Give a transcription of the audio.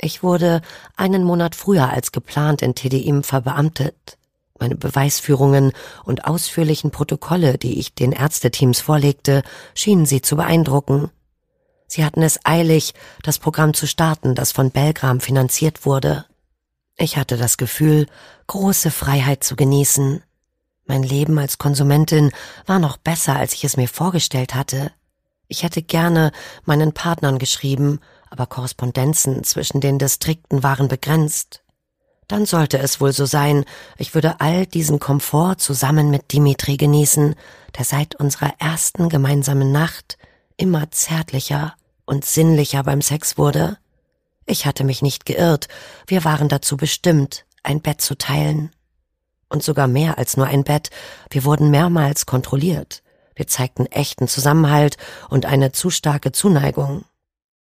Ich wurde einen Monat früher als geplant in Tedeim verbeamtet. Meine Beweisführungen und ausführlichen Protokolle, die ich den Ärzteteams vorlegte, schienen sie zu beeindrucken. Sie hatten es eilig, das Programm zu starten, das von Belgram finanziert wurde. Ich hatte das Gefühl, große Freiheit zu genießen. Mein Leben als Konsumentin war noch besser, als ich es mir vorgestellt hatte. Ich hätte gerne meinen Partnern geschrieben, aber Korrespondenzen zwischen den Distrikten waren begrenzt. Dann sollte es wohl so sein, ich würde all diesen Komfort zusammen mit Dimitri genießen, der seit unserer ersten gemeinsamen Nacht immer zärtlicher und sinnlicher beim Sex wurde. Ich hatte mich nicht geirrt, wir waren dazu bestimmt, ein Bett zu teilen. Und sogar mehr als nur ein Bett, wir wurden mehrmals kontrolliert. Wir zeigten echten Zusammenhalt und eine zu starke Zuneigung.